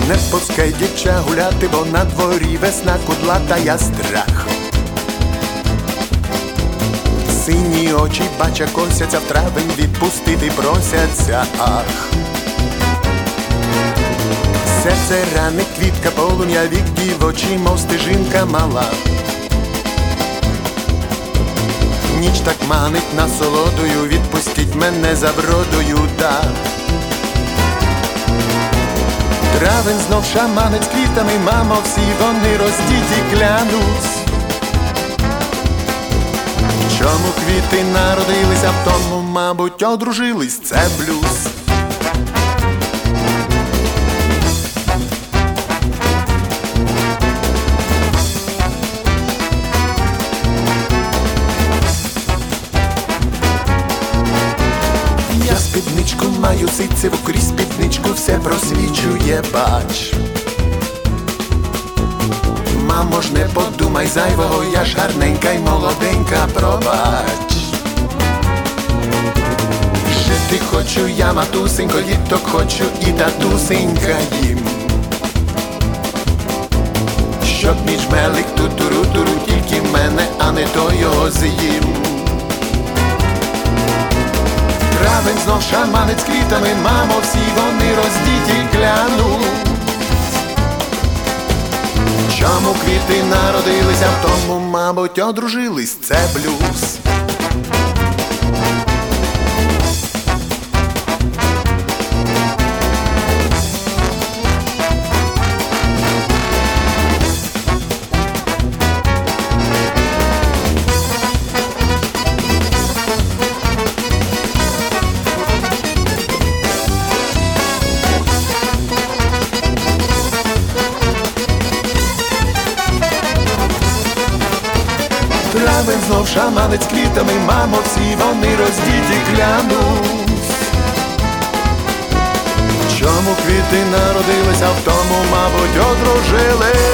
Не пускай дівча гуляти, бо на дворі весна кудлата, я страх. Сині очі бача косяться, в травень відпустити просяться, ах. Серце ранить квітка, полум'я, вік дівочий, мов стежинка мала. Ніч так манить насолодою, відпустіть мене за вродою, да. Травень знов шаманить з квітами, мамо, всі вони роздіті, клянусь. В чому квіти народилися, в тому, мабуть, одружились, це блюз. Я спідничку маю ситцеву, крізь спідничку все просвічує, бач. Мамо ж, не подумай зайвого, я ж гарненька й молоденька, пробач. Жити хочу я, матусенько, діток хочу і татусенька їм. Щоб між мелик ту-туру-туру, тільки мене, а не то його з'їм. Травень знов шаманить з квітами, мамо, всі вони роздіті, кляну. Чому квіти народилися, в тому, мабуть, одружились, це блюз. Травень знов шаманить з квітами, мамо, всі вони роздіті, клянусь. Чому квіти народилися, в тому, мабуть, одружились.